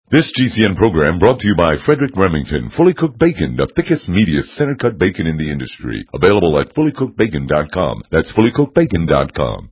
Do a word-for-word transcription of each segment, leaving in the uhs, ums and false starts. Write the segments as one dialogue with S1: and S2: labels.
S1: This G C N program brought to you by Frederick Remington, Fully Cooked Bacon, the thickest, meatiest, center-cut bacon in the industry. Available at fully cooked bacon dot com. That's fully cooked bacon dot com.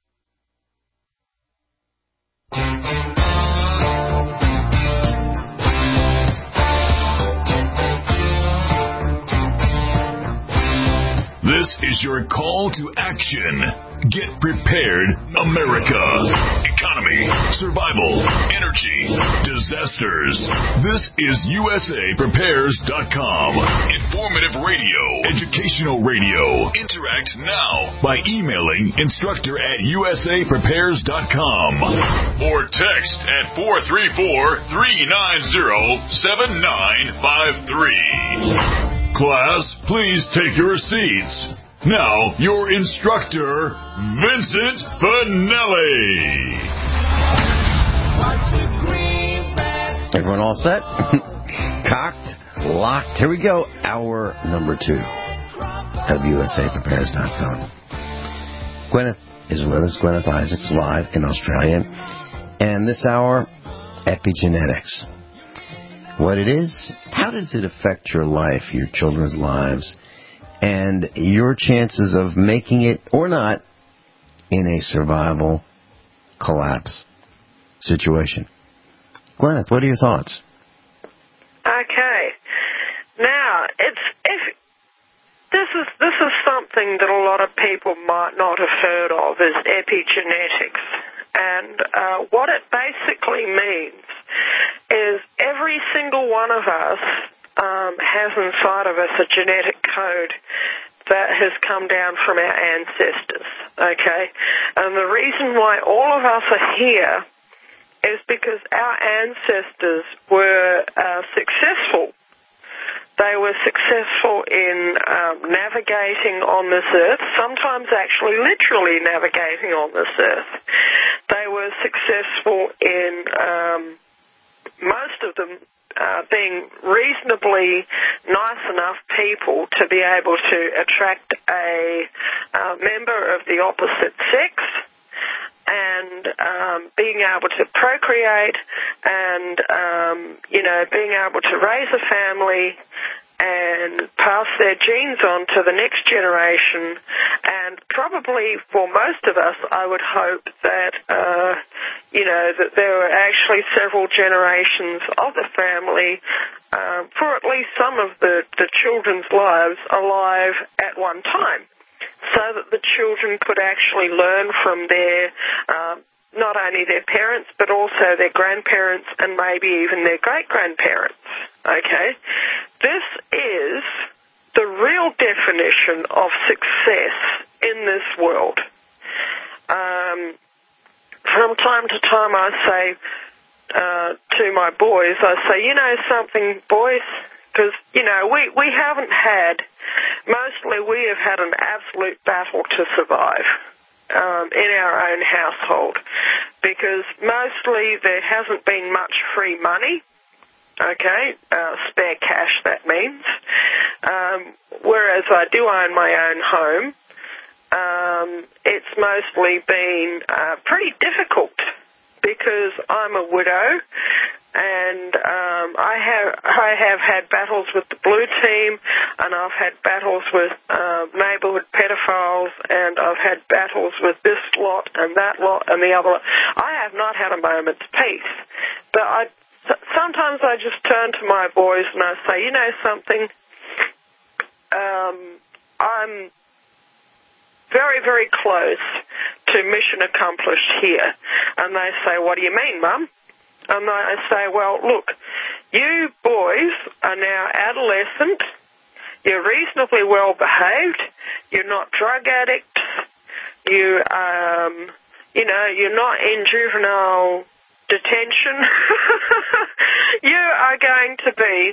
S2: This is your call to action. Get prepared, America. Economy, survival, energy, disasters. This is U S A Prepares dot com. Informative radio, educational radio. Interact now by emailing instructor at U S A Prepares dot com or text at four three four, three nine zero, seven nine five three. Class, please take your seats. Now, your instructor, Vincent Finelli.
S3: Everyone all set? Cocked, locked. Here we go. Hour number two of U S A Prepares dot com. Gwyneth is with us. Gwyneth Isaacs live in Australia. And this hour, epigenetics. What it is, how does it affect your life, your children's lives, and your chances of making it or not in a survival collapse situation? Gwyneth, what are your thoughts?
S4: Okay. Now, it's if this is this is something that a lot of people might not have heard of, is epigenetics. And uh, what it basically means is every single one of us um, has inside of us a genetic code that has come down from our ancestors, okay? And the reason why all of us are here is because our ancestors were uh, successful. They were successful in um, navigating on this earth, sometimes actually literally navigating on this earth. They were successful in um, most of them uh, being reasonably nice enough people to be able to attract a uh, member of the opposite sex and um, being able to procreate and, um, you know, being able to raise a family and pass their genes on to the next generation. And probably for most of us, I would hope that, uh, you know, that there were actually several generations of the family uh, for at least some of the, the children's lives alive at one time, so that the children could actually learn from their, uh, not only their parents, but also their grandparents and maybe even their great-grandparents, okay? This is the real definition of success in this world. Um, from time to time I say uh, to my boys, I say, you know something, boys, because, you know, we, we haven't had, mostly we have had an absolute battle to survive um, in our own household, because mostly there hasn't been much free money, okay, uh, spare cash that means, um, whereas I do own my own home. Um, it's mostly been uh, pretty difficult because I'm a widow, and um, I have I have had battles with the blue team, and I've had battles with uh, neighbourhood pedophiles, and I've had battles with this lot and that lot and the other lot. I have not had a moment's peace, but I sometimes I just turn to my boys and I say, you know something, um, I'm very, very close to mission accomplished here. And they say, what do you mean, Mum? And I say, well, look, you boys are now adolescent, you're reasonably well behaved, you're not drug addicts, you, um, you know, you're not in juvenile detention. You are going to be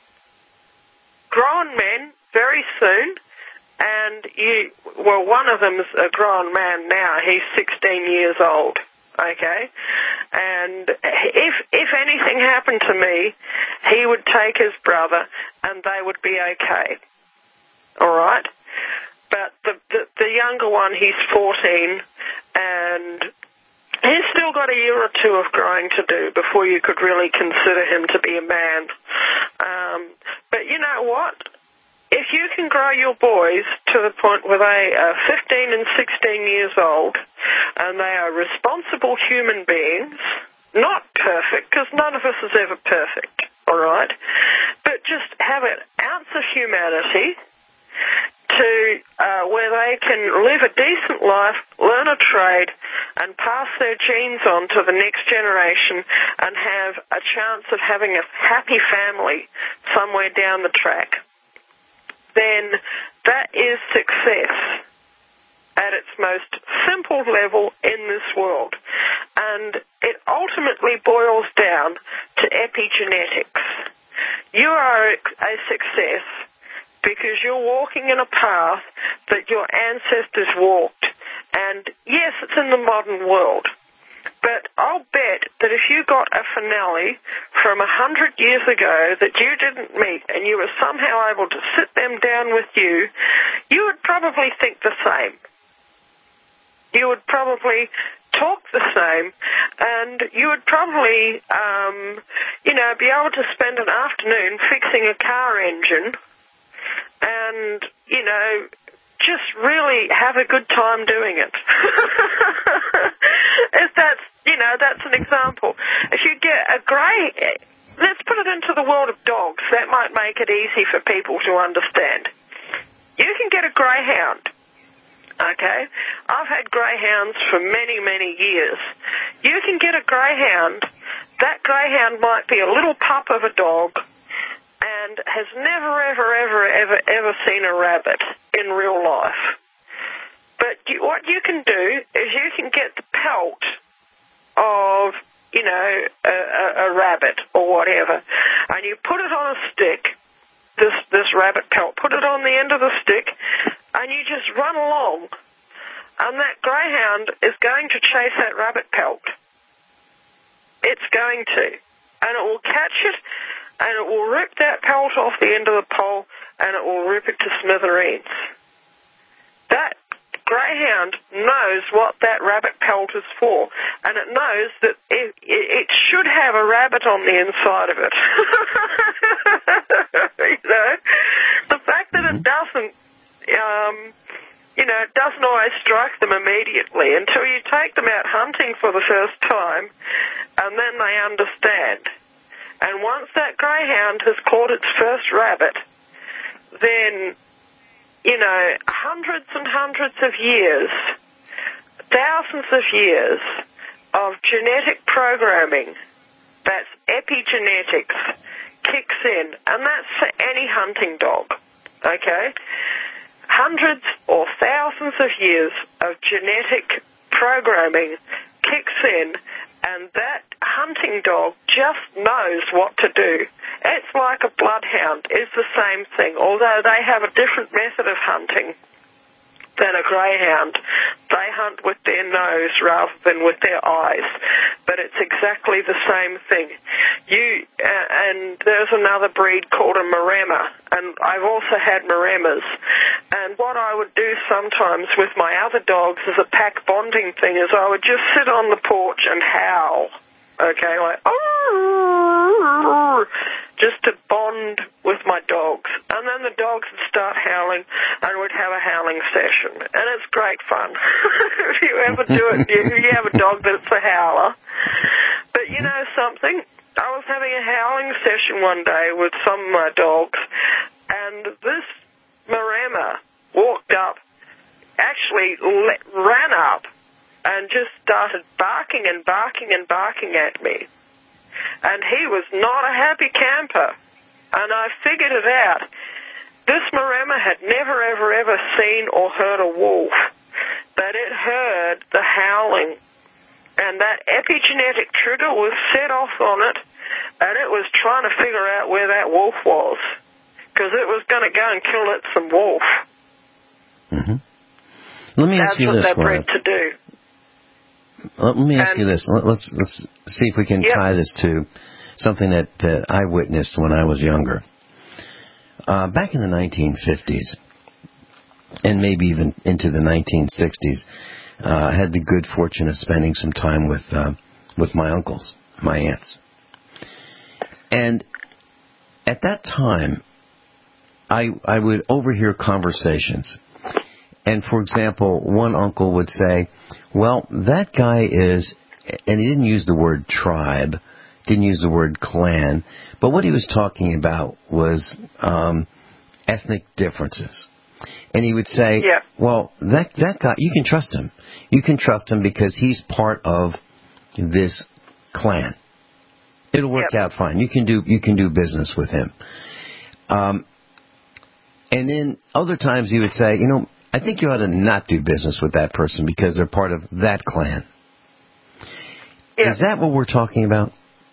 S4: grown men very soon. And you, well, one of them's a grown man now. He's sixteen years old, okay? And if if anything happened to me, he would take his brother and they would be okay, all right? But the, the, the younger one, he's fourteen, and he's still got a year or two of growing to do before you could really consider him to be a man. Um, but you know what? If you can grow your boys to the point where they are fifteen and sixteen years old and they are responsible human beings, not perfect, because none of us is ever perfect, all right, but just have an ounce of humanity to uh, where they can live a decent life, learn a trade, and pass their genes on to the next generation and have a chance of having a happy family somewhere down the track, then that is success at its most simple level in this world. And it ultimately boils down to epigenetics. You are a success because you're walking in a path that your ancestors walked. And yes, it's in the modern world. But I'll bet that if you got a finale from a hundred years ago that you didn't meet and you were somehow able to sit them down with you, you would probably think the same. You would probably talk the same, and you would probably, um, you know, be able to spend an afternoon fixing a car engine and, you know, just really have a good time doing it. If that's, you know, that's an example. If you get a grey, let's put it into the world of dogs. That might make it easy for people to understand. You can get a greyhound, okay? I've had greyhounds for many, many years. You can get a greyhound. That greyhound might be a little pup of a dog and has never, ever, ever, ever, ever seen a rabbit in real life. But you, what you can do is you can get the pelt of, you know, a, a, a rabbit or whatever, and you put it on a stick, this, this rabbit pelt, put it on the end of the stick, and you just run along, and that greyhound is going to chase that rabbit pelt. It's going to. And it will catch it, and it will rip that pelt off the end of the pole, and it will rip it to smithereens. That greyhound knows what that rabbit pelt is for, and it knows that it, it, it should have a rabbit on the inside of it. You know? The fact that it doesn't, um, you know, it doesn't always strike them immediately until you take them out hunting for the first time, and then they understand. And once that greyhound has caught its first rabbit, then, you know, hundreds and hundreds of years, thousands of years of genetic programming, that's epigenetics, kicks in. And that's for any hunting dog, okay? Hundreds or thousands of years of genetic programming kicks in, and that hunting dog just knows what to do. It's like a bloodhound. It's the same thing, although they have a different method of hunting than a greyhound. They hunt with their nose rather than with their eyes, but it's exactly the same thing. You uh, and there's another breed called a Maremma, and I've also had Maremmas. And what I would do sometimes with my other dogs as a pack bonding thing is I would just sit on the porch and howl, okay, like, just to bond with my dogs. And then the dogs would start howling, and we'd have a howling session. And it's great fun. If you ever do it, you, you have a dog that's a howler. But you know something? I was having a howling session one day with some of my dogs, and this Maremma walked up, actually le- ran up, and just started barking and barking and barking at me. And he was not a happy camper. And I figured it out. This Maremma had never, ever, ever seen or heard a wolf. But it heard the howling. And that epigenetic trigger was set off on it, and it was trying to figure out where that wolf was, because it was going to go and kill it some wolf.
S3: Mm-hmm. Let me
S4: That's
S3: ask you
S4: what
S3: this,
S4: they're bred to do.
S3: Let me ask
S4: and,
S3: you this. Let's let's see if we can
S4: yep.
S3: tie this to something that uh, I witnessed when I was younger. Uh, back in the nineteen fifties, and maybe even into the nineteen sixties, uh, had the good fortune of spending some time with uh, with my uncles, my aunts. And at that time, I I would overhear conversations. And, for example, one uncle would say, well, that guy is, and he didn't use the word tribe, didn't use the word clan, but what he was talking about was um, ethnic differences. And he would say,
S4: yeah.
S3: well, that that guy, you can trust him. You can trust him because he's part of this clan. It'll work
S4: yep.
S3: out fine. You can do you can do business with him. Um, and then other times he would say, you know, I think you ought to not do business with that person because they're part of that clan.
S4: Yep.
S3: Is that what we're talking about?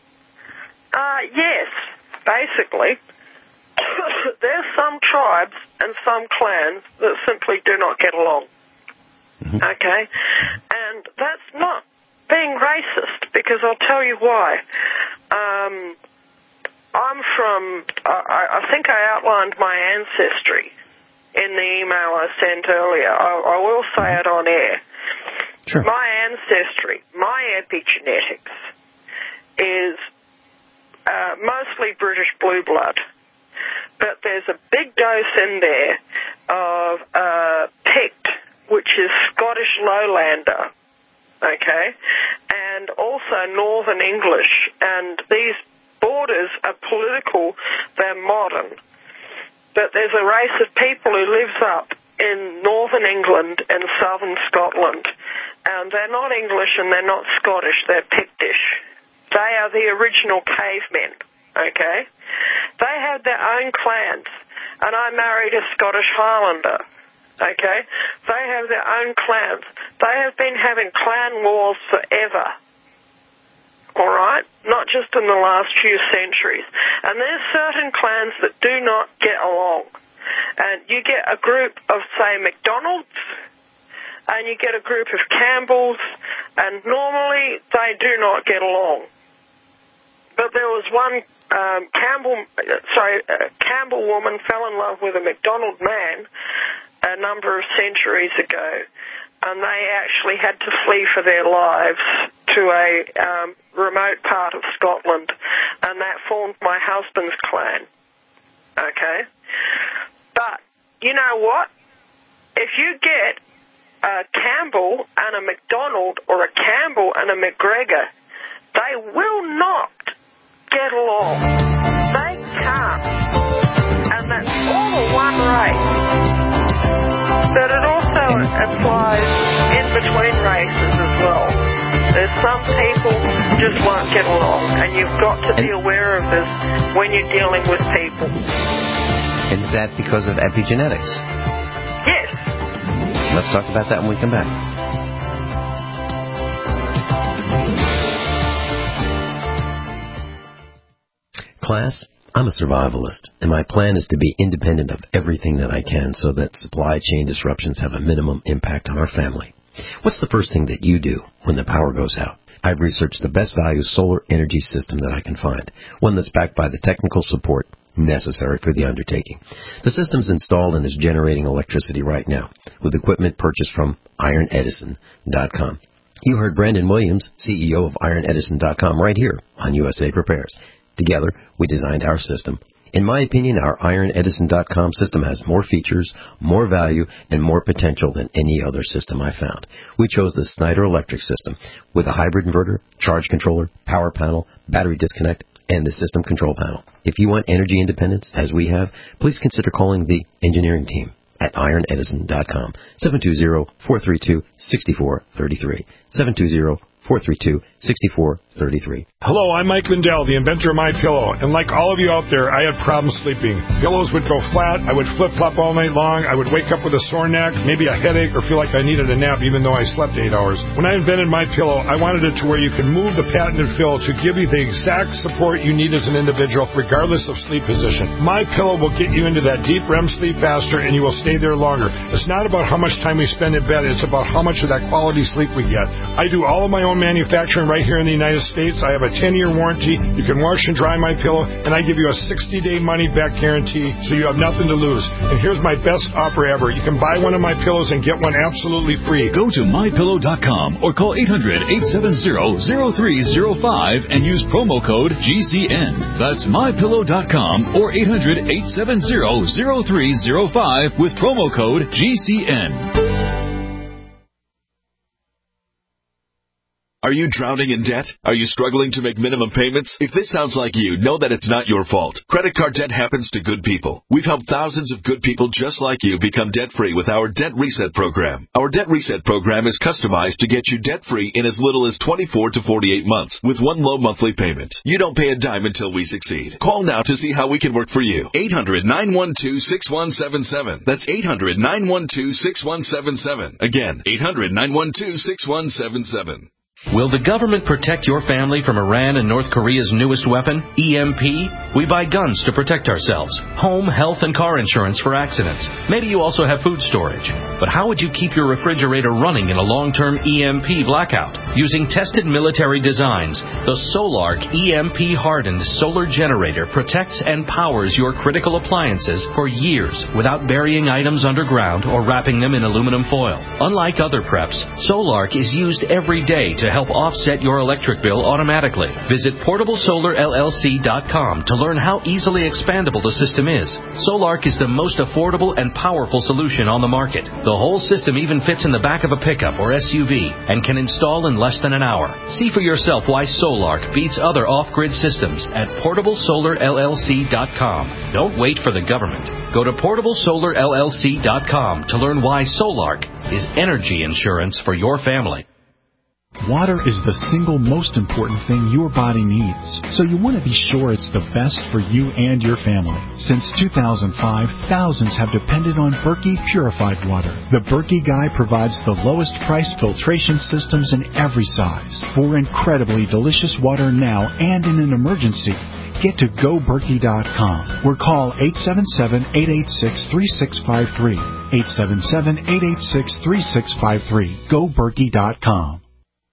S4: Uh, yes, basically. There's some tribes and some clans that simply do not get along. Mm-hmm. Okay? And that's not being racist, because I'll tell you why. Um, I'm from, uh, I, I think I outlined my ancestry in the email I sent earlier. I, I will say it on air.
S3: Sure.
S4: My ancestry, my epigenetics, is uh, mostly British blue blood. But there's a big dose in there of uh, Pict, which is Scottish Lowlander, okay, and also Northern English. And these borders are political, they're modern. But there's a race of people who lives up in Northern England and Southern Scotland, and they're not English and they're not Scottish, they're Pictish. They are the original cavemen, okay? They had their own clans, and I married a Scottish Highlander, okay? They have their own clans. They have been having clan wars forever, all right? Not just in the last few centuries. And there's certain clans that do not get along. And you get a group of, say, McDonald's, and you get a group of Campbells, and normally they do not get along. But there was one um, Campbell, sorry, a Campbell woman fell in love with a McDonald man a number of centuries ago, and they actually had to flee for their lives to a um, remote part of Scotland, and that formed my husband's clan. Okay? But you know what? If you get a Campbell and a McDonald, or a Campbell and a McGregor, they will not get along. They can't. And that's all one race. But it also applies in between races as well. There's some people just won't get along, and you've got to be aware of this when you're dealing with people.
S3: And is that because of epigenetics?
S4: Yes.
S3: Let's talk about that when we come back. Class, I'm a survivalist, and my plan is to be independent of everything that I can so that supply chain disruptions have a minimum impact on our family. What's the first thing that you do when the power goes out? I've researched the best value solar energy system that I can find, one that's backed by the technical support necessary for the undertaking. The system's installed and is generating electricity right now with equipment purchased from iron edison dot com. You heard Brandon Williams, C E O of iron edison dot com, right here on U S A Prepares. Together, we designed our system. In my opinion, our iron edison dot com system has more features, more value, and more potential than any other system I found. We chose the Snyder Electric system with a hybrid inverter, charge controller, power panel, battery disconnect, and the system control panel. If you want energy independence, as we have, please consider calling the engineering team at iron edison dot com, seven two zero, four three two, six four three three, seven two zero, four three two, six four three three.
S5: Hello, I'm Mike Lindell, the inventor of MyPillow, and like all of you out there, I had problems sleeping. Pillows would go flat, I would flip-flop all night long, I would wake up with a sore neck, maybe a headache, or feel like I needed a nap even though I slept eight hours. When I invented MyPillow, I wanted it to where you could move the patented fill to give you the exact support you need as an individual, regardless of sleep position. MyPillow will get you into that deep R E M sleep faster, and you will stay there longer. It's not about how much time we spend in bed, it's about how much of that quality sleep we get. I do all of my own own manufacturing right here in the United States. I have a ten-year warranty. You can wash and dry my pillow, and I give you a sixty-day money-back guarantee, so you have nothing to lose. And here's my best offer ever. You can buy one of my pillows and get one absolutely free.
S6: Go to my pillow dot com or call eight hundred, eight seven zero, zero three zero five and use promo code G C N. That's my pillow dot com or eight hundred, eight seven zero, zero three zero five with promo code G C N.
S2: Are you drowning in debt? Are you struggling to make minimum payments? If this sounds like you, know that it's not your fault. Credit card debt happens to good people. We've helped thousands of good people just like you become debt-free with our Debt Reset program. Our Debt Reset program is customized to get you debt-free in as little as twenty-four to forty-eight months with one low monthly payment. You don't pay a dime until we succeed. Call now to see how we can work for you. eight hundred, nine one two, six one seven seven. That's eight hundred, nine one two, six one seven seven. Again, eight hundred, nine one two, six one seven seven.
S7: Will the government protect your family from Iran and North Korea's newest weapon, E M P? We buy guns to protect ourselves, home, health, and car insurance for accidents. Maybe you also have food storage. But how would you keep your refrigerator running in a long-term E M P blackout? Using tested military designs, the Solark E M P-hardened solar generator protects and powers your critical appliances for years without burying items underground or wrapping them in aluminum foil. Unlike other preps, Solark is used every day to help offset your electric bill automatically. Visit portable solar L L C dot com to learn how easily expandable the system is. Solark is the most affordable and powerful solution on the market. The whole system even fits in the back of a pickup or S U V and can install in less than an hour. See for yourself why Solark beats other off-grid systems at portable solar L L C dot com. Don't wait for the government. Go to portable solar L L C dot com to learn why Solark is energy insurance for your family.
S8: Water is the single most important thing your body needs, so you want to be sure it's the best for you and your family. Since two thousand five, thousands have depended on Berkey purified water. The Berkey Guy provides the lowest price filtration systems in every size for incredibly delicious water now and in an emergency. Get to go berkey dot com or call eight seven seven, eight eight six, three six five three. eight seven seven, eight eight six, three six five three. go berkey dot com.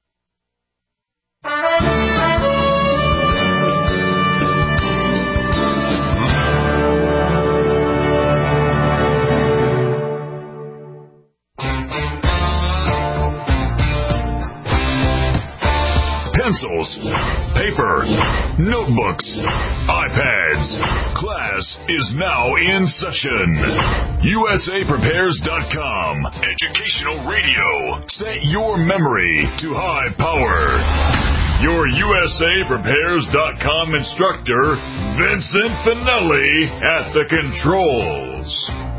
S2: Pencils, paper, notebooks, iPads. Class is now in session. U S A Prepares dot com. Educational radio. Set your memory to high power. Your U S A Prepares dot com instructor, Vincent Finelli, at the controls.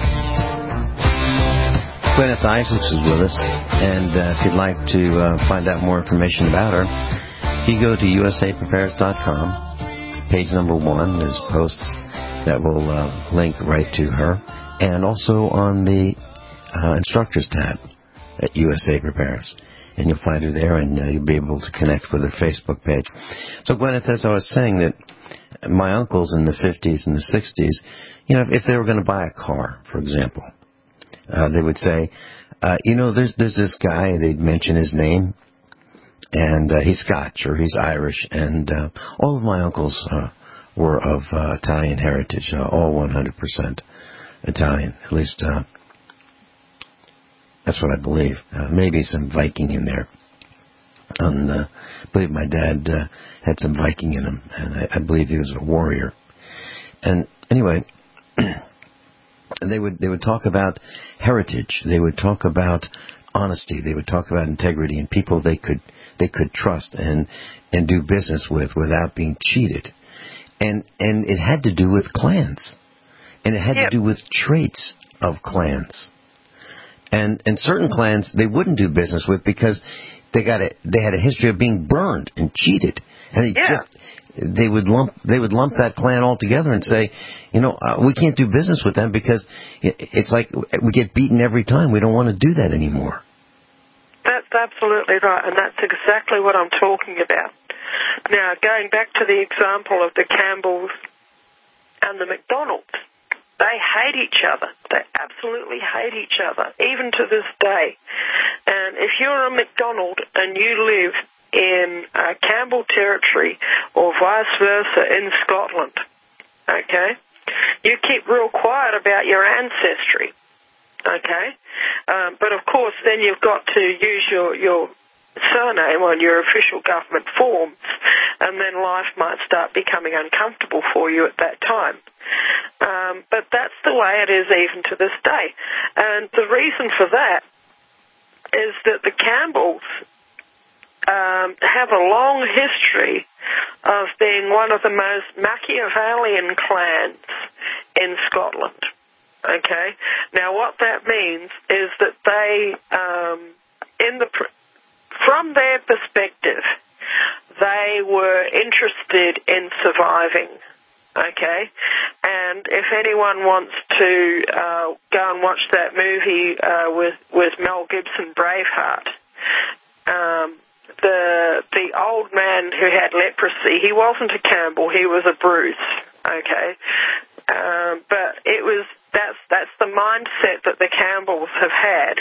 S3: Gwyneth Isaacs is with us, and uh, if you'd like to uh, find out more information about her, if you go to U S A Prepares dot com, page number one, there's posts that will uh, link right to her, and also on the uh, instructors tab at U S A Prepares. And you'll find her there, and uh, you'll be able to connect with her Facebook page. So, Gwyneth, as I was saying, that my uncles in the fifties and the sixties, you know, if they were going to buy a car, for example, uh, they would say, uh, you know, there's, there's this guy, they'd mention his name, and uh, he's Scotch or he's Irish, and uh, all of my uncles uh, were of uh, Italian heritage, uh, all one hundred percent Italian, at least uh, that's what I believe. Uh, maybe some Viking in there. And, uh, I believe my dad uh, had some Viking in him, and I, I believe he was a warrior. And anyway, they would they would talk about heritage. They would talk about honesty. They would talk about integrity and people they could they could trust and and do business with without being cheated. And and it had to do with clans, and it had yep. to do with traits of clans. And and certain clans they wouldn't do business with because they got a they had a history of being burned and cheated, and they
S4: yeah.
S3: just they would lump they would lump that clan all together and say, you know, uh, we can't do business with them because it's like we get beaten every time. We don't want to do that anymore.
S4: That's absolutely right, and that's exactly what I'm talking about. Now, going back to the example of the Campbells and the McDonald's, they hate each other. They absolutely hate each other, even to this day. And if you're a McDonald and you live in uh, Campbell Territory or vice versa in Scotland, okay, you keep real quiet about your ancestry, okay? Um, but, of course, then you've got to use your, your surname on your official government forms, and then life might start becoming uncomfortable for you at that time. Um, but that's the way it is even to this day. And the reason for that is that the Campbells um, have a long history of being one of the most Machiavellian clans in Scotland. Okay? Now, what that means is that they, um, in the from their perspective, they were interested in surviving. Okay? And if anyone wants to uh, go and watch that movie uh, with, with Mel Gibson, Braveheart, um, the the old man who had leprosy, he wasn't a Campbell, he was a Bruce, okay? Um, but it was that's that's the mindset that the Campbells have had.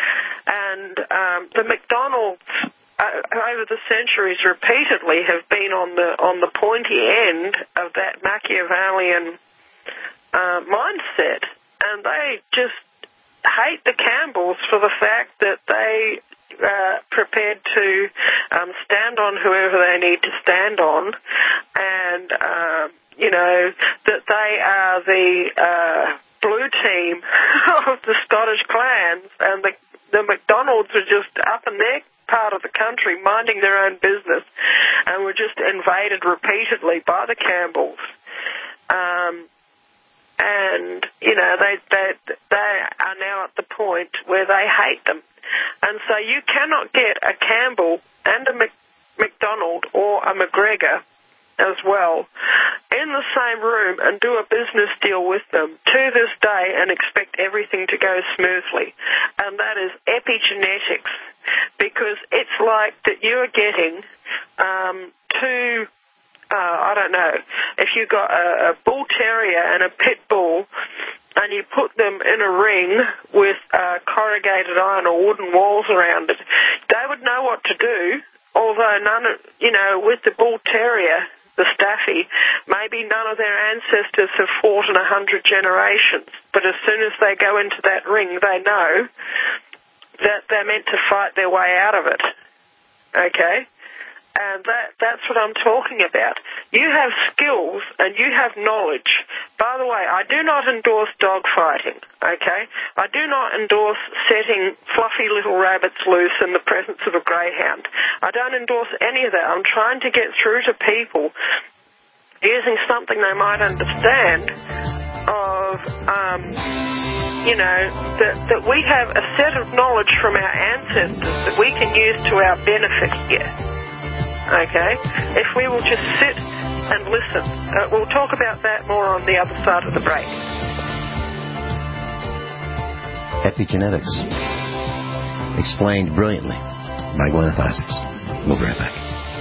S4: And um, the McDonalds, uh, over the centuries, repeatedly have been on the on the pointy end of that Machiavellian uh, mindset, and they just hate the Campbells for the fact that they uh, prepared to um, stand on whoever they need to stand on, and uh, you know that they are the uh, blue team of the Scottish clans, and the the McDonalds are just up in their part of the country minding their own business, and were just invaded repeatedly by the Campbells. Um, and, you know, they, they, they are now at the point where they hate them. And so you cannot get a Campbell and a Mc, McDonald or a McGregor as well in the same room and do a business deal with them to this day and expect everything to go smoothly. And that is epigenetics, because it's like that you are getting um, two, uh, I don't know, if you've got a, a bull terrier and a pit bull and you put them in a ring with uh, corrugated iron or wooden walls around it, they would know what to do, although none of, you know, with the bull terrier, the Staffy, maybe none of their ancestors have fought in a hundred generations, but as soon as they go into that ring, they know that they're meant to fight their way out of it. Okay? And that that's what I'm talking about. You have skills and you have knowledge. By the way, I do not endorse dog fighting, okay? I do not endorse setting fluffy little rabbits loose in the presence of a greyhound. I don't endorse any of that. I'm trying to get through to people using something they might understand of, um, you know, that, that we have a set of knowledge from our ancestors that we can use to our benefit here. Okay? If we will just sit and listen. Uh, we'll talk about that more on the other side of the break.
S3: Epigenetics. Explained brilliantly by Gwyneth Isaacs. We'll be right back.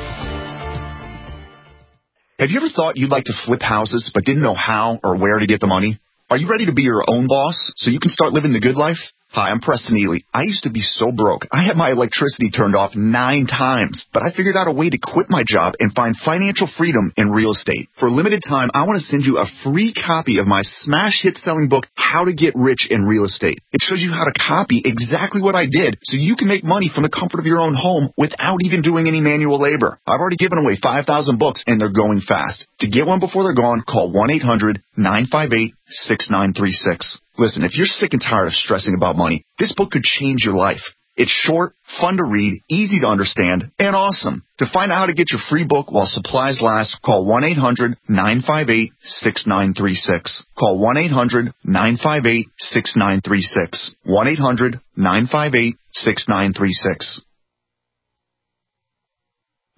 S9: Have you ever thought you'd like to flip houses but didn't know how or where to get the money? Are you ready to be your own boss so you can start living the good life? Hi, I'm Preston Ely. I used to be so broke. I had my electricity turned off nine times, but I figured out a way to quit my job and find financial freedom in real estate. For a limited time, I want to send you a free copy of my smash hit selling book, How to Get Rich in Real Estate. It shows you how to copy exactly what I did so you can make money from the comfort of your own home without even doing any manual labor. I've already given away five thousand books and they're going fast. To get one before they're gone, call one eight hundred nine five eight six nine three six. Listen, if you're sick and tired of stressing about money, this book could change your life. It's short, fun to read, easy to understand, and awesome. To find out how to get your free book while supplies last, call one eight hundred nine five eight six nine three six. Call one eight hundred nine five eight six nine three six. one eight hundred nine five eight six nine three six.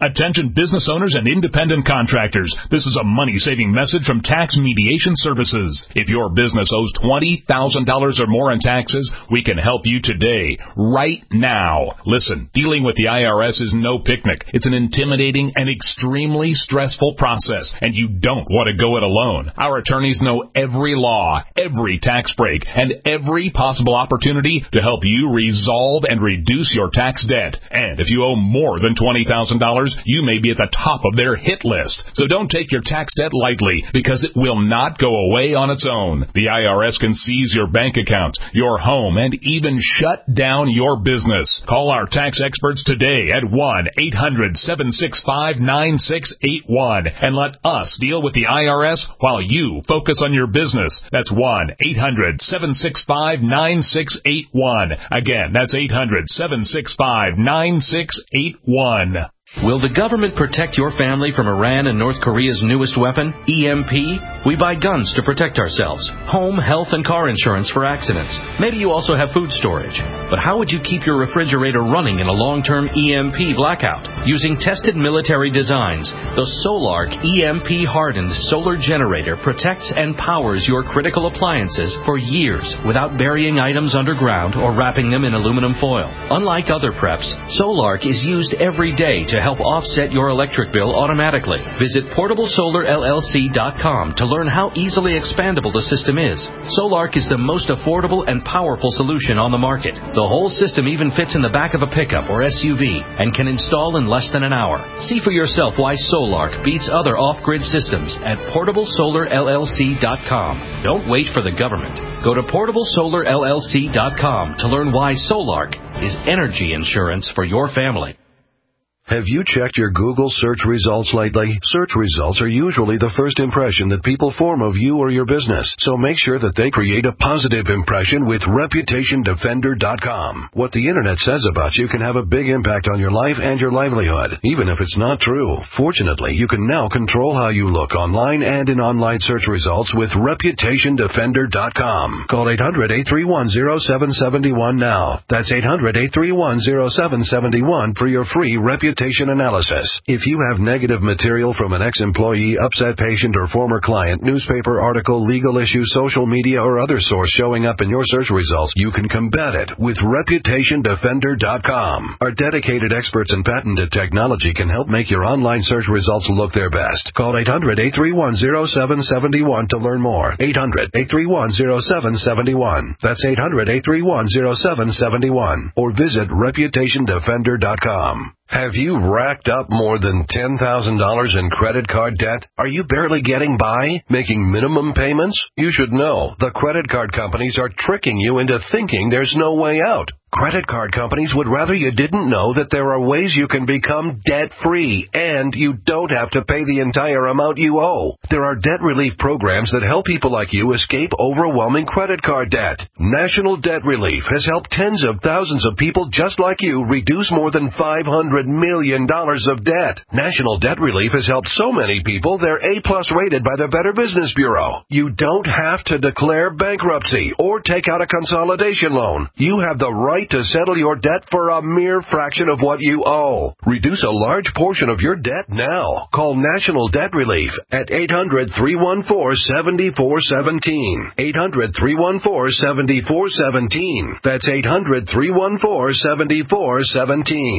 S10: Attention business owners and independent contractors. This is a money-saving message from Tax Mediation Services. If your business owes twenty thousand dollars or more in taxes, we can help you today, right now. Listen, dealing with the I R S is no picnic. It's an intimidating and extremely stressful process, and you don't want to go it alone. Our attorneys know every law, every tax break, and every possible opportunity to help you resolve and reduce your tax debt. And if you owe more than twenty thousand dollars, you may be at the top of their hit list. So don't take your tax debt lightly, because it will not go away on its own. The I R S can seize your bank account, your home, and even shut down your business. Call our tax experts today at one eight hundred seven six five nine six eight one and let us deal with the I R S while you focus on your business. That's one eight hundred seven six five nine six eight one. Again, that's eight hundred seven six five nine six eight one.
S7: Will the government protect your family from Iran and North Korea's newest weapon, E M P? We buy guns to protect ourselves, home, health, and car insurance for accidents. Maybe you also have food storage. But how would you keep your refrigerator running in a long-term E M P blackout? Using tested military designs, the Solark E M P-hardened solar generator protects and powers your critical appliances for years without burying items underground or wrapping them in aluminum foil. Unlike other preps, Solark is used every day to help offset your electric bill automatically. Visit portable solar L L C dot com to learn how easily expandable the system is. Solark is the most affordable and powerful solution on the market. The whole system even fits in the back of a pickup or S U V and can install in less than an hour. See for yourself why Solark beats other off-grid systems at portable solar L L C dot com. Don't wait for the government. Go to portable solar L L C dot com to learn why Solark is energy insurance for your family.
S11: Have you checked your Google search results lately? Search results are usually the first impression that people form of you or your business, so make sure that they create a positive impression with reputation defender dot com. What the internet says about you can have a big impact on your life and your livelihood, even if it's not true. Fortunately, you can now control how you look online and in online search results with reputation defender dot com. Call eight hundred, eight three one, zero seven seven one now. That's eight hundred, eight three one, zero seven seven one for your free reputation analysis. If you have negative material from an ex-employee, upset patient, or former client, newspaper article, legal issue, social media, or other source showing up in your search results, you can combat it with reputation defender dot com. Our dedicated experts and patented technology can help make your online search results look their best. Call eight hundred, eight three one, zero seven seven one to learn more. eight hundred, eight three one, zero seven seven one. That's eight hundred, eight three one, zero seven seven one. Or visit reputation defender dot com. Have you racked up more than ten thousand dollars in credit card debt? Are you barely getting by, making minimum payments? You should know the credit card companies are tricking you into thinking there's no way out. Credit card companies would rather you didn't know that there are ways you can become debt-free, and you don't have to pay the entire amount you owe. There are debt relief programs that help people like you escape overwhelming credit card debt. National Debt Relief has helped tens of thousands of people just like you reduce more than five hundred million dollars of debt. National Debt Relief has helped so many people they're A-plus rated by the Better Business Bureau. You don't have to declare bankruptcy or take out a consolidation loan. You have the right to settle your debt for a mere fraction of what you owe. Reduce a large portion of your debt now. Call National Debt Relief at eight hundred, three one four, seven four one seven. eight hundred, three one four, seven four one seven. That's eight hundred, three one four, seven four one seven.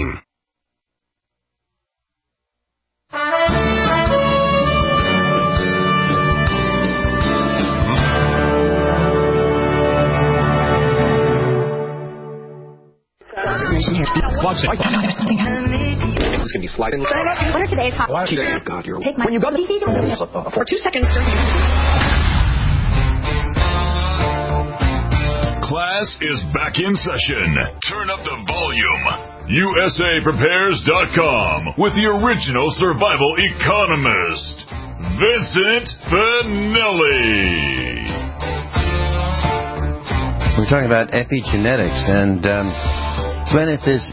S12: Watch it. There's something happening. It's going to be sliding. What are today's hot? Watch it. Oh, God, you're... Take my... When you go to... For two seconds.
S2: Class is back in session. Turn up the volume. U S A Prepares dot com with the original survival economist, Vincent Finelli.
S3: We're talking about epigenetics, and um, Gwyneth, is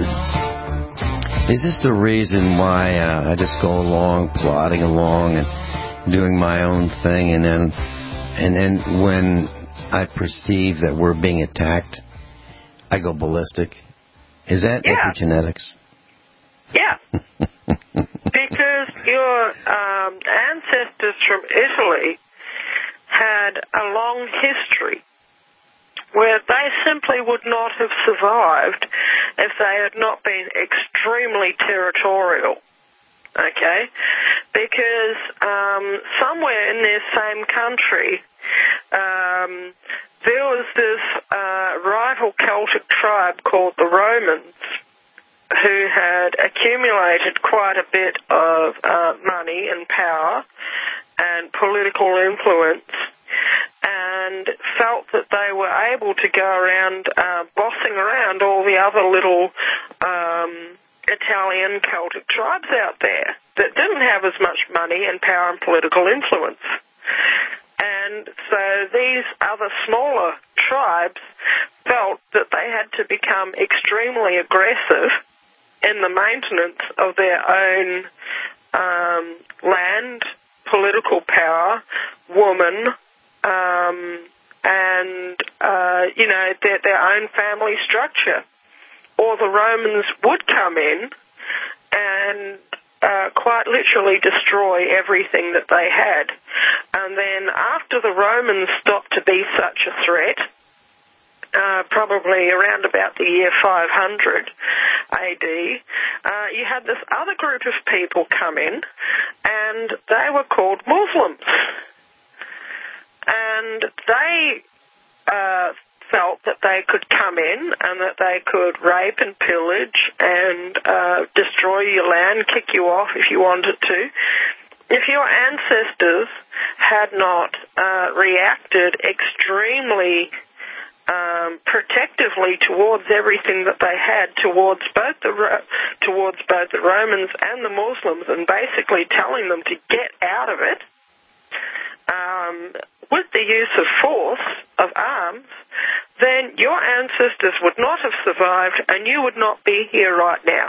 S3: is this the reason why uh, I just go along, plodding along, and doing my own thing, and then and then when I perceive that we're being attacked, I go ballistic? Is that
S4: yeah.
S3: epigenetics?
S4: Yeah. Because your um, ancestors from Italy had a long history where they simply would not have survived if they had not been extremely territorial. Okay? Because um, somewhere in their same country, um, there was this uh, rival Celtic tribe called the Romans who had accumulated quite a bit of uh, money and power and political influence, and felt that they were able to go around uh, bossing around all the other little um, Italian Celtic tribes out there that didn't have as much money and power and political influence. And so these other smaller tribes felt that they had to become extremely aggressive in the maintenance of their own um, land, political power, woman, um, and, uh, you know, their, their own family structure. Or the Romans would come in and uh, quite literally destroy everything that they had. And then after the Romans stopped to be such a threat, uh, probably around about the year five hundred A D, uh, you had this other group of people come in, and they were called Muslims. And they uh, felt that they could come in and that they could rape and pillage and uh, destroy your land, kick you off if you wanted to. If your ancestors had not uh, reacted extremely um, protectively towards everything that they had towards both the towards both the Romans and the Muslims, and basically telling them to get out of it, um, with the use of force, of arms, then your ancestors would not have survived and you would not be here right now.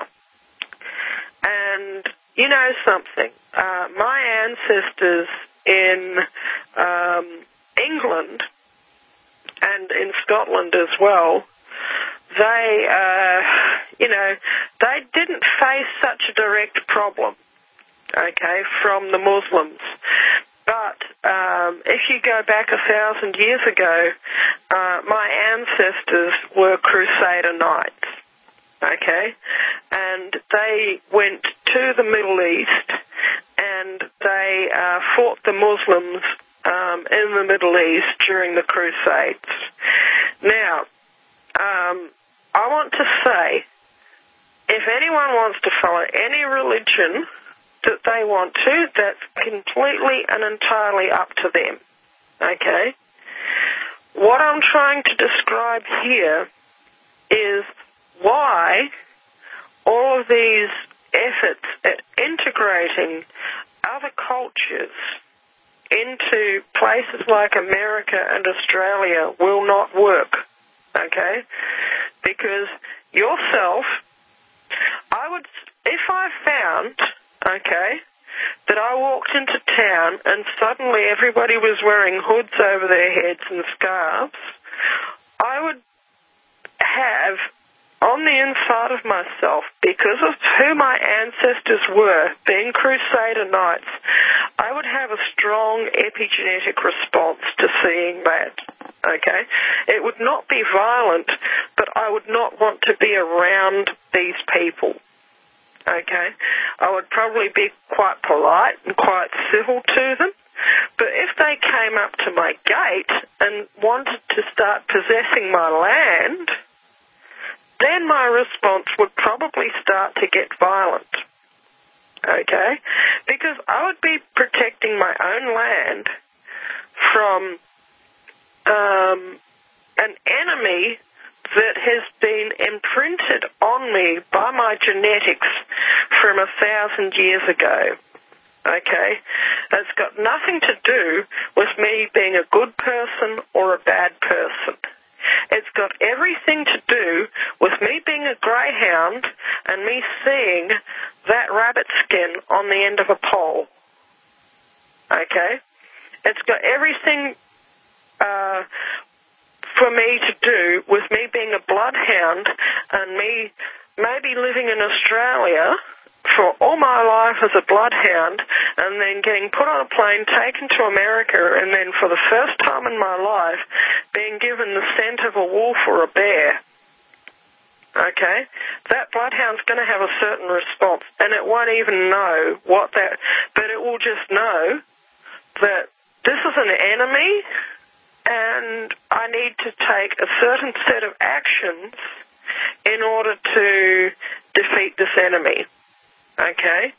S4: And you know something, uh, my ancestors in um, England and in Scotland as well, they, uh, you know, they didn't face such a direct problem, okay, from the Muslims. But um, if you go back a thousand years ago, uh, my ancestors were Crusader knights, okay? And they went to the Middle East and they uh, fought the Muslims um, in the Middle East during the Crusades. Now, um, I want to say, if anyone wants to follow any religion that they want to, that's completely and entirely up to them, okay? What I'm trying to describe here is why all of these efforts at integrating other cultures into places like America and Australia will not work, okay? Because yourself, I would, if I found, okay, that I walked into town and suddenly everybody was wearing hoods over their heads and scarves, I would have on the inside of myself, because of who my ancestors were, being Crusader knights, I would have a strong epigenetic response to seeing that, okay? It would not be violent, but I would not want to be around these people, okay? I would probably be quite polite and quite civil to them, but if they came up to my gate and wanted to start possessing my land, then my response would probably start to get violent, okay? Because I would be protecting my own land from um, an enemy that has been imprinted on me by my genetics from a thousand years ago, okay? It's got nothing to do with me being a good person or a bad person. It's got everything to do with me being a greyhound and me seeing that rabbit skin on the end of a pole. Okay? It's got everything uh, for me to do with me being a bloodhound and me maybe living in Australia for all my life as a bloodhound and then getting put on a plane, taken to America, and then for the first time in my life being given the scent of a wolf or a bear. Okay? That bloodhound's going to have a certain response, and it won't even know what that, but it will just know that this is an enemy and I need to take a certain set of actions in order to defeat this enemy. Okay?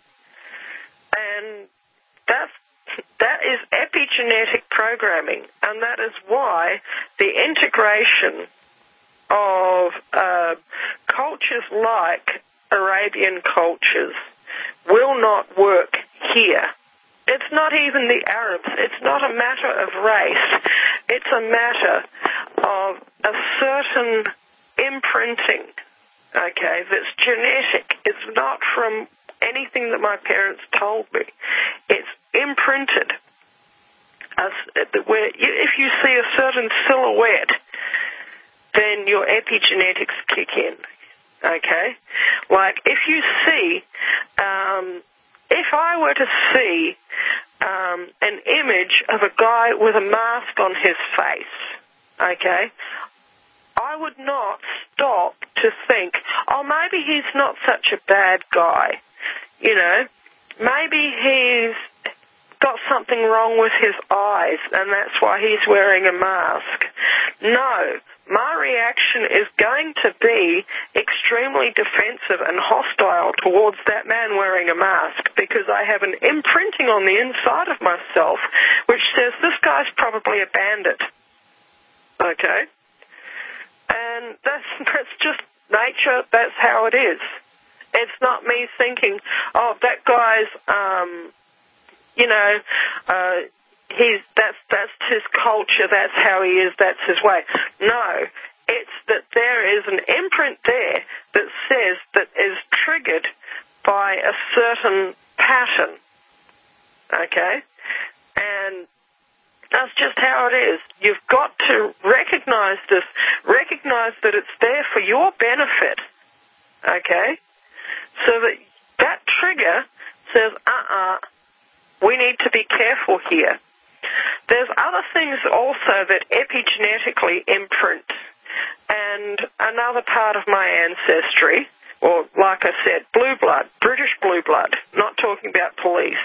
S4: And that's, that is epigenetic programming, and that is why the integration of uh, cultures like Arabian cultures will not work here. It's not even the Arabs. It's not a matter of race. It's a matter of a certain imprinting, okay, that's genetic. It's not from anything that my parents told me. It's imprinted. As, where you, if you see a certain silhouette, then your epigenetics kick in, okay? Like, if you see, um, if I were to see um, an image of a guy with a mask on his face, okay, I would not stop to think, oh, maybe he's not such a bad guy, you know? Maybe he's got something wrong with his eyes and that's why he's wearing a mask. No. My reaction is going to be extremely defensive and hostile towards that man wearing a mask because I have an imprinting on the inside of myself which says this guy's probably a bandit. Okay? And that's, that's just nature. That's how it is. It's not me thinking, oh, that guy's, um, you know, uh, He's that's that's his culture, that's how he is, that's his way. No, it's that there is an imprint there that says that is triggered by a certain pattern. Okay? And that's just how it is. You've got to recognize this, recognize that it's there for your benefit. Okay? So that that trigger says, uh-uh, we need to be careful here. There's other things also that epigenetically imprint. And another part of my ancestry, or like I said, blue blood, British blue blood, not talking about police,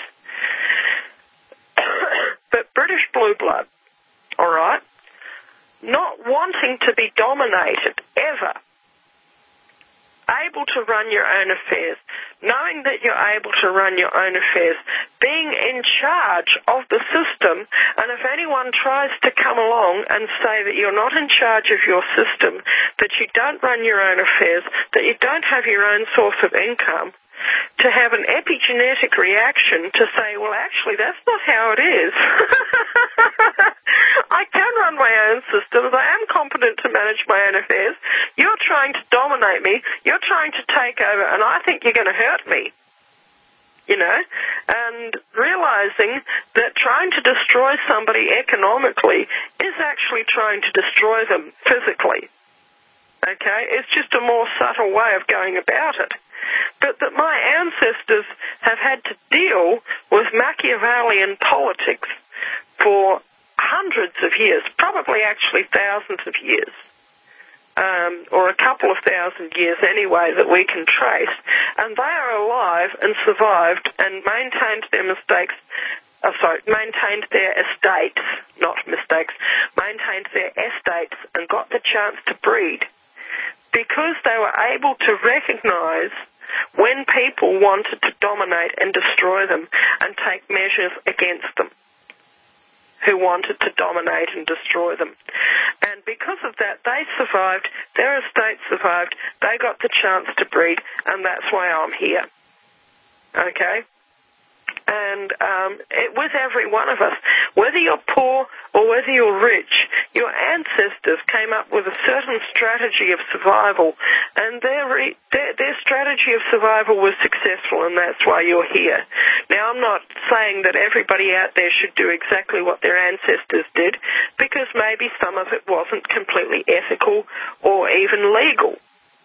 S4: but British blue blood, all right, not wanting to be dominated ever, able to run your own affairs, knowing that you're able to run your own affairs, being in charge of the system, and if anyone tries to come along and say that you're not in charge of your system, that you don't run your own affairs, that you don't have your own source of income, to have an epigenetic reaction to say, well, actually, that's not how it is. I can run my own systems. I am competent to manage my own affairs. You're trying to dominate me. You're trying to take over, and I think you're going to hurt me. You know? And realizing that trying to destroy somebody economically is actually trying to destroy them physically. Okay? It's just a more subtle way of going about it. But that my ancestors have had to deal with Machiavellian politics for hundreds of years, probably actually thousands of years, um, or a couple of thousand years anyway that we can trace. And they are alive and survived and maintained their mistakes, uh, sorry, maintained their estates, not mistakes, maintained their estates and got the chance to breed because they were able to recognize when people wanted to dominate and destroy them and take measures against them who wanted to dominate and destroy them. And because of that, they survived, their estate survived, they got the chance to breed, and that's why I'm here. Okay? And um, it, with every one of us, whether you're poor or whether you're rich, your ancestors came up with a certain strategy of survival, and their, re- their, their strategy of survival was successful, and that's why you're here. Now, I'm not saying that everybody out there should do exactly what their ancestors did, because maybe some of it wasn't completely ethical or even legal.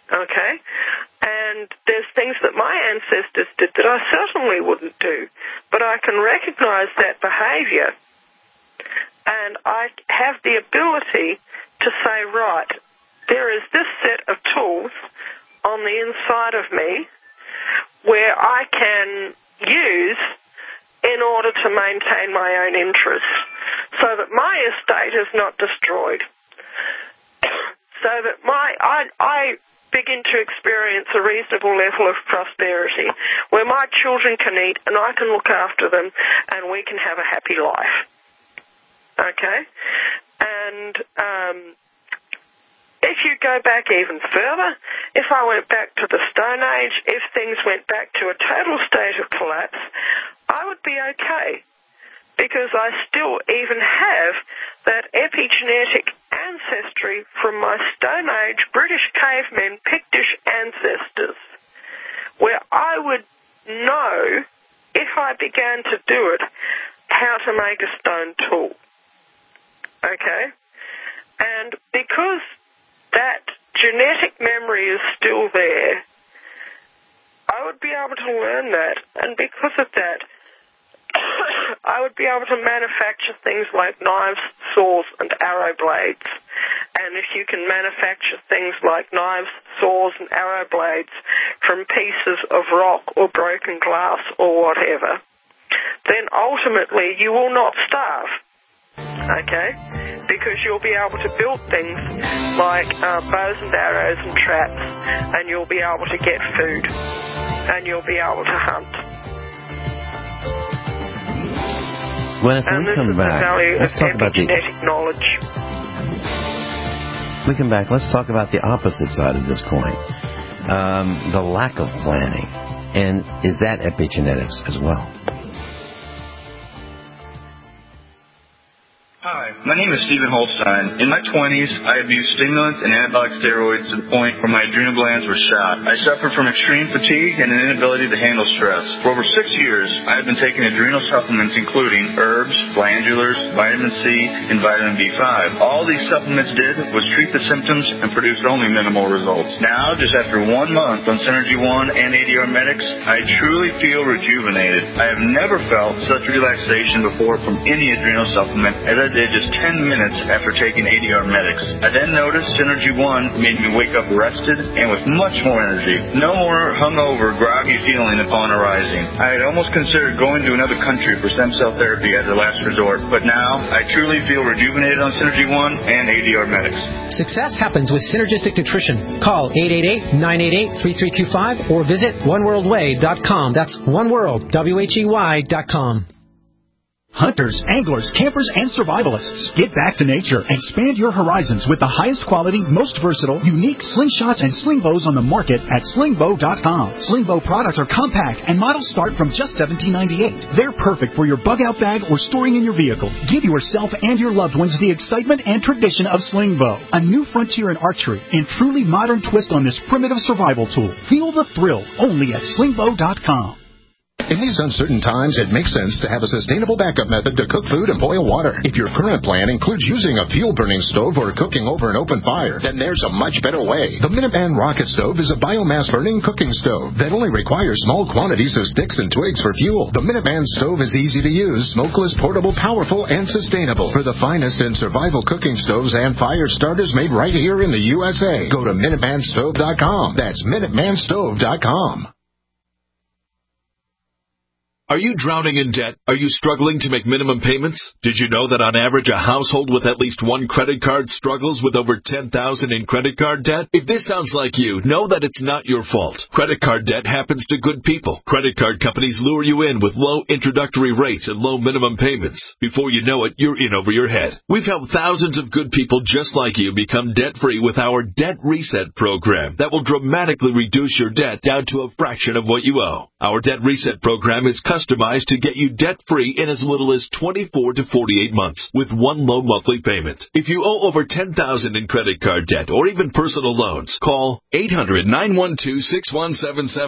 S4: okay? And there's things that my ancestors did that I certainly wouldn't do, but I can recognize that behavior, and I have the ability to say, right, there is this set of tools on the inside of me where I can use in order to maintain my own interests so that my estate is not destroyed, so that my I, I begin to experience a reasonable level of prosperity where my children can eat and I can look after them and we can have a happy life. Okay? And um, if you go back even further, if I went back to the Stone Age, if things went back to a total state of collapse, I would be okay, because I still even have that epigenetic ancestry from my Stone Age British cavemen, Pictish ancestors, where I would know, if I began to do it, how to make a stone tool. Okay? And because that genetic memory is still there, I would be able to learn that, and because of that, I would be able to manufacture things like knives, saws, and arrow blades. And if you can manufacture things like knives, saws, and arrow blades from pieces of rock or broken glass or whatever, then ultimately you will not starve. Okay? Because you'll be able to build things like uh, bows and arrows and traps, and you'll be able to get food, and you'll be able to hunt.
S3: Well, if
S4: and
S3: we
S4: this
S3: come
S4: is
S3: back,
S4: the value
S3: let's
S4: of
S3: talk about the
S4: epigenetic knowledge.
S3: We come back. Let's talk about the opposite side of this coin, um, the lack of planning, and is that epigenetics as well?
S13: Hi, my name is Stephen Holstein. In my twenties, I abused stimulants and anabolic steroids to the point where my adrenal glands were shot. I suffered from extreme fatigue and an inability to handle stress. For over six years, I have been taking adrenal supplements including herbs, glandulars, vitamin C, and vitamin B five. All these supplements did was treat the symptoms and produced only minimal results. Now, just after one month on Synergy One and A D R Medics, I truly feel rejuvenated. I have never felt such relaxation before from any adrenal supplement as I did just ten minutes after taking A D R Medics. I then noticed Synergy One made me wake up rested and with much more energy. No more hungover, groggy feeling upon arising. I had almost considered going to another country for stem cell therapy as a last resort, but now I truly feel rejuvenated on Synergy One and A D R Medics.
S14: Success happens with synergistic nutrition. Call eight eight eight, nine eight eight, three three two five or visit one world way dot com. That's oneworld, W H E Y dot com.
S8: Hunters, anglers, campers, and survivalists. Get back to nature. Expand your horizons with the highest quality, most versatile, unique slingshots and sling bows on the market at sling bow dot com. Sling bow products are compact and models start from just seventeen ninety-eight. They're perfect for your bug-out bag or storing in your vehicle. Give yourself and your loved ones the excitement and tradition of sling bow. A new frontier in archery and truly modern twist on this primitive survival tool. Feel the thrill only at sling bow dot com.
S15: In these uncertain times, it makes sense to have a sustainable backup method to cook food and boil water. If your current plan includes using a fuel-burning stove or cooking over an open fire, then there's a much better way. The Minuteman Rocket Stove is a biomass-burning cooking stove that only requires small quantities of sticks and twigs for fuel. The Minuteman Stove is easy to use, smokeless, portable, powerful, and sustainable. For the finest in survival cooking stoves and fire starters made right here in the U S A, go to minuteman stove dot com. That's minuteman stove dot com.
S16: Are you drowning in debt? Are you struggling to make minimum payments? Did you know that on average a household with at least one credit card struggles with over ten thousand dollars in credit card debt? If this sounds like you, know that it's not your fault. Credit card debt happens to good people. Credit card companies lure you in with low introductory rates and low minimum payments. Before you know it, you're in over your head. We've helped thousands of good people just like you become debt-free with our Debt Reset program that will dramatically reduce your debt down to a fraction of what you owe. Our Debt Reset program is customized to get you debt-free in as little as twenty-four to forty-eight months with one low monthly payment. If you owe over ten thousand dollars in credit card debt or even personal loans, call eight hundred, nine one two, six one seven seven.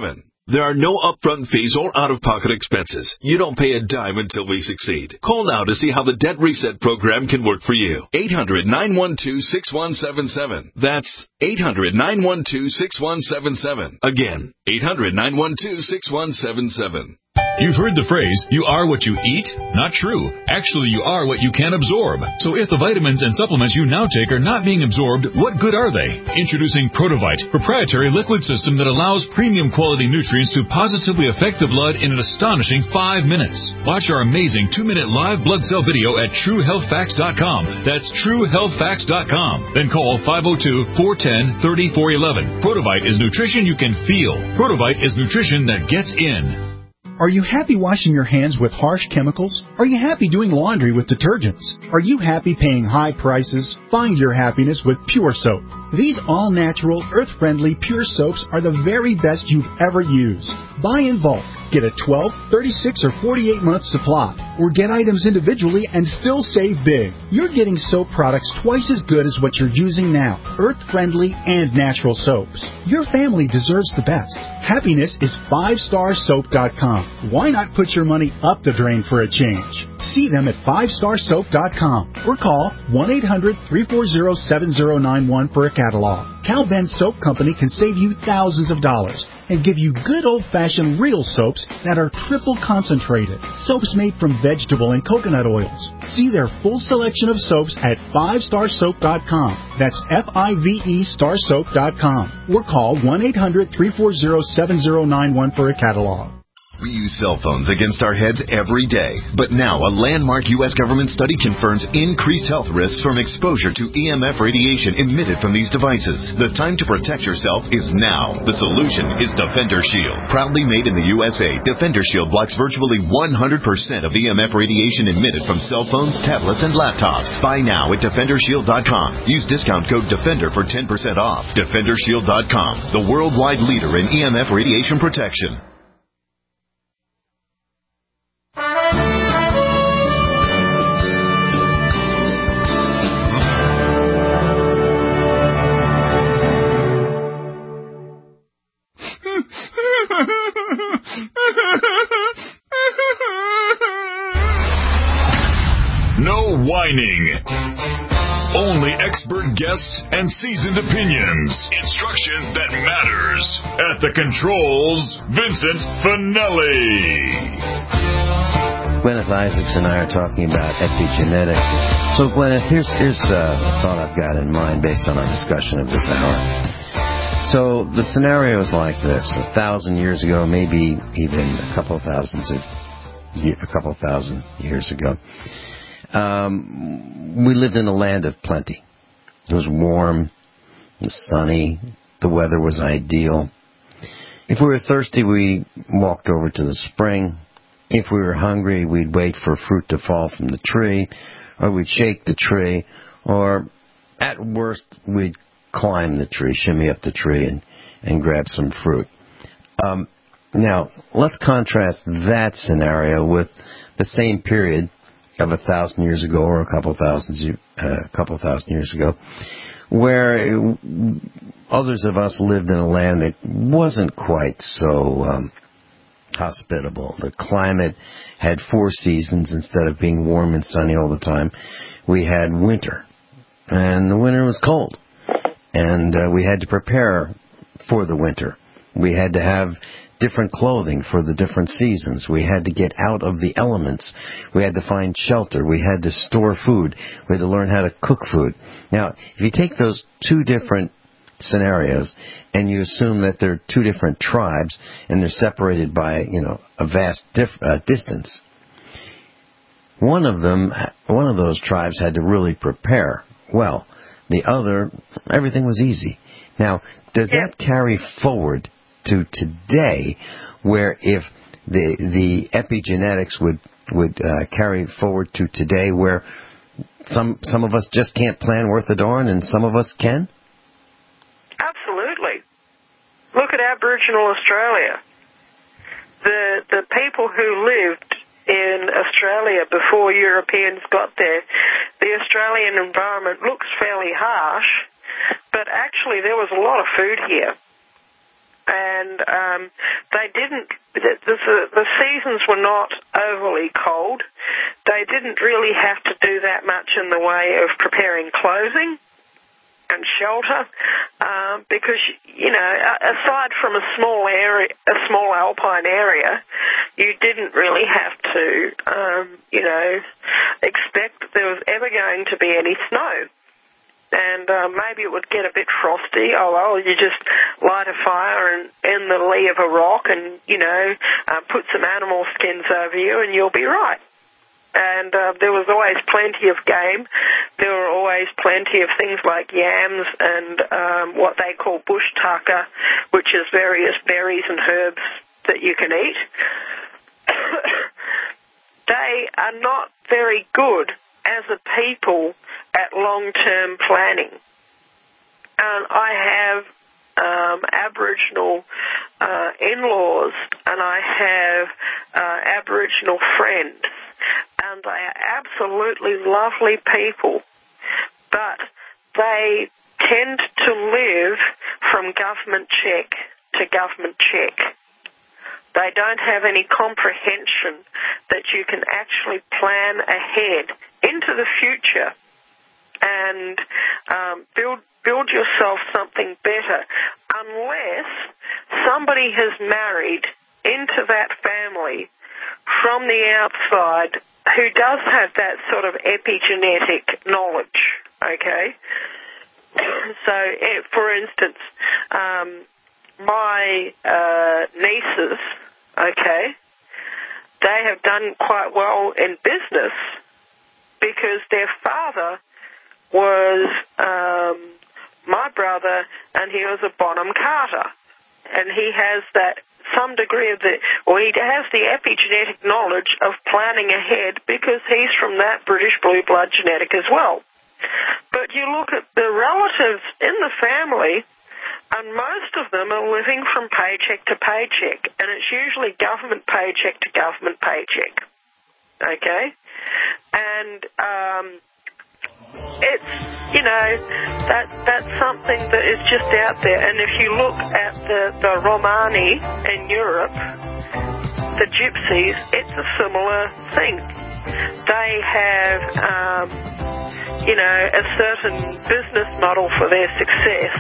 S16: There are no upfront fees or out-of-pocket expenses. You don't pay a dime until we succeed. Call now to see how the Debt Reset program can work for you. eight hundred, nine one two, six one seven seven. That's eight hundred, nine one two, six one seven seven. Again, eight hundred, nine one two, six one seven seven.
S6: You've heard the phrase, you are what you eat? Not true. Actually, you are what you can absorb. So if the vitamins and supplements you now take are not being absorbed, what good are they? Introducing Protovite, proprietary liquid system that allows premium quality nutrients to positively affect the blood in an astonishing five minutes. Watch our amazing two-minute live blood cell video at true health facts dot com. That's true health facts dot com. Then call five oh two, four one oh, three oh four one one. Protovite is nutrition you can feel. Protovite is nutrition that gets in.
S8: Are you happy washing your hands with harsh chemicals? Are you happy doing laundry with detergents? Are you happy paying high prices? Find your happiness with Pure Soap. These all-natural, earth-friendly Pure Soaps are the very best you've ever used. Buy in bulk. Get a twelve, thirty-six, or forty-eight month supply. Or get items individually and still save big. You're getting soap products twice as good as what you're using now. Earth-friendly and natural soaps. Your family deserves the best. Happiness is five star soap dot com. Why not put your money up the drain for a change? See them at five star soap dot com or call one eight hundred, three four zero, seven zero nine one for a catalog. Cal Ben Soap Company can save you thousands of dollars and give you good old-fashioned real soaps that are triple concentrated. Soaps made from vegetable and coconut oils. See their full selection of soaps at five star soap dot com. That's F I V E star soap dot com. Or call one eight hundred, three four zero, seven zero nine one for a catalog.
S17: We use cell phones against our heads every day. But now a landmark U S government study confirms increased health risks from exposure to E M F radiation emitted from these devices. The time to protect yourself is now. The solution is Defender Shield. Proudly made in the U S A, Defender Shield blocks virtually one hundred percent of E M F radiation emitted from cell phones, tablets, and laptops. Buy now at defender shield dot com. Use discount code DEFENDER for ten percent off. defender shield dot com, the worldwide leader in E M F radiation protection.
S2: No whining. Only expert guests and seasoned opinions. Instruction that matters. At the controls, Vincent Finelli.
S3: Gwyneth Isaacs and I are talking about epigenetics. So, Gwyneth, here's, here's uh, a thought I've got in mind based on our discussion of this hour. So the scenario is like this: a thousand years ago, maybe even a couple of thousands of, a couple of thousand years ago, um, we lived in a land of plenty. It was warm, it was sunny, the weather was ideal. If we were thirsty, we walked over to the spring. If we were hungry, we'd wait for fruit to fall from the tree, or we'd shake the tree, or at worst, we'd climb the tree, shimmy up the tree, and, and grab some fruit. Um, now, let's contrast that scenario with the same period of a thousand years ago, or a couple thousand, uh, a couple thousand years ago, where others of us lived in a land that wasn't quite so um, hospitable. The climate had four seasons instead of being warm and sunny all the time. We had winter, and the winter was cold. And uh, we had to prepare for the winter. We had to have different clothing for the different seasons. We had to get out of the elements. We had to find shelter. We had to store food. We had to learn how to cook food. Now, if you take those two different scenarios and you assume that they're two different tribes and they're separated by, you know, a vast dif- uh, distance, one of them, one of those tribes had to really prepare well. The other, everything was easy. Now, does that carry forward to today, where if the the epigenetics would would uh, carry forward to today, where some some of us just can't plan worth a darn, and some of us can?
S4: Absolutely. Look at Aboriginal Australia. The the people who lived in Australia before Europeans got there, the Australian environment looks fairly harsh, but actually there was a lot of food here. And um, they didn't, the, the, the seasons were not overly cold. They didn't really have to do that much in the way of preparing clothing and shelter, um, because, you know, aside from a small area, a small alpine area, you didn't really have to, um, you know, expect that there was ever going to be any snow. And uh, maybe it would get a bit frosty. Oh, well, you just light a fire in, in the lee of a rock and, you know, uh, put some animal skins over you and you'll be right. And uh, there was always plenty of game. There were always plenty of things like yams and um, what they call bush tucker, which is various berries and herbs that you can eat. They are not very good as a people at long-term planning. And I have um, Aboriginal uh, in-laws and I have uh, Aboriginal friends, and they are absolutely lovely people, but they tend to live from government check to government check. They don't have any comprehension that you can actually plan ahead into the future and um, build build yourself something better, unless somebody has married into that family from the outside who does have that sort of epigenetic knowledge, okay? So, for instance, um, my uh, nieces, okay, they have done quite well in business because their father was um, my brother, and he was a Bonham Carter, and he has that some degree of the, or he has the epigenetic knowledge of planning ahead because he's from that British blue blood genetic as well. But you look at the relatives in the family, and most of them are living from paycheck to paycheck, and it's usually government paycheck to government paycheck, okay? And um, it's, you know, that that's something that is just out there. And if you look at the, the Romani in Europe, the Gypsies, it's a similar thing. They have, um, you know, a certain business model for their success,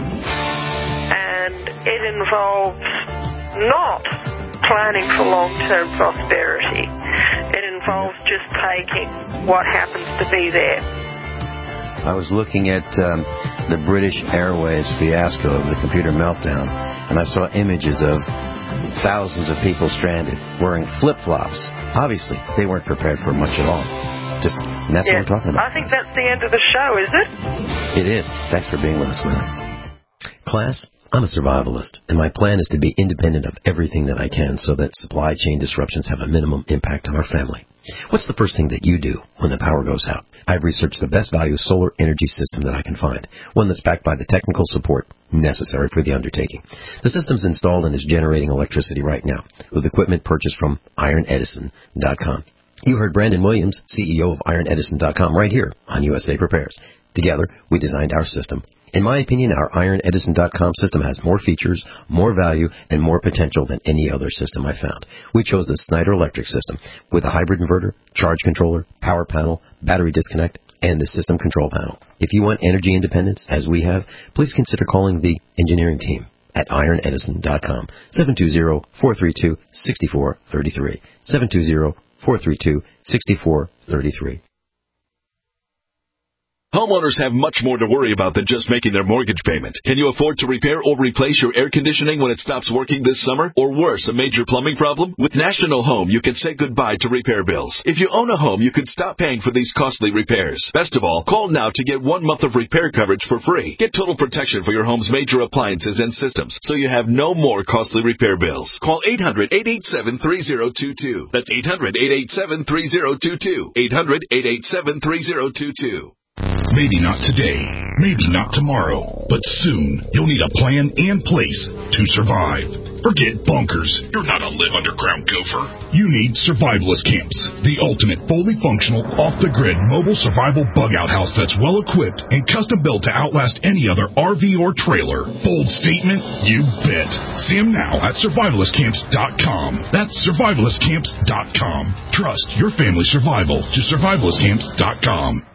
S4: and it involves not planning for long-term prosperity. It involves just taking what happens to be there.
S3: I was looking at um, the British Airways fiasco of the computer meltdown, and I saw images of thousands of people stranded wearing flip-flops. Obviously, they weren't prepared for much at all. Just, and that's
S4: yeah.
S3: what I'm talking about.
S4: I think that's the end of the show, is it?
S3: It is. Thanks for being with us, Willie. Class, I'm a survivalist, and my plan is to be independent of everything that I can so that supply chain disruptions have a minimum impact on our family. What's the first thing that you do when the power goes out? I've researched the best value solar energy system that I can find, one that's backed by the technical support necessary for the undertaking. The system's installed and is generating electricity right now with equipment purchased from iron edison dot com. You heard Brandon Williams, C E O of iron edison dot com, right here on U S A Prepares. Together, we designed our system. In my opinion, our iron edison dot com system has more features, more value, and more potential than any other system I found. We chose the Snyder Electric system with a hybrid inverter, charge controller, power panel, battery disconnect, and the system control panel. If you want energy independence, as we have, please consider calling the engineering team at iron edison dot com, seven two zero, four three two, six four three three, seven two zero, four three two, six four three three.
S16: Homeowners have much more to worry about than just making their mortgage payment. Can you afford to repair or replace your air conditioning when it stops working this summer? Or worse, a major plumbing problem? With National Home, you can say goodbye to repair bills. If you own a home, you can stop paying for these costly repairs. Best of all, call now to get one month of repair coverage for free. Get total protection for your home's major appliances and systems, so you have no more costly repair bills. Call eight hundred, eight eight seven, three zero two two. That's eight hundred, eight eight seven, three zero two two. eight hundred, eight eight seven, three zero two two.
S18: Maybe not today, maybe not tomorrow, but soon you'll need a plan and place to survive. Forget bunkers. You're not a live underground gopher. You need Survivalist Camps, the ultimate fully functional, off-the-grid mobile survival bug-out house that's well-equipped and custom-built to outlast any other R V or trailer. Bold statement? You bet. See them now at survivalist camps dot com. That's survivalist camps dot com. Trust your family's survival to survivalist camps dot com.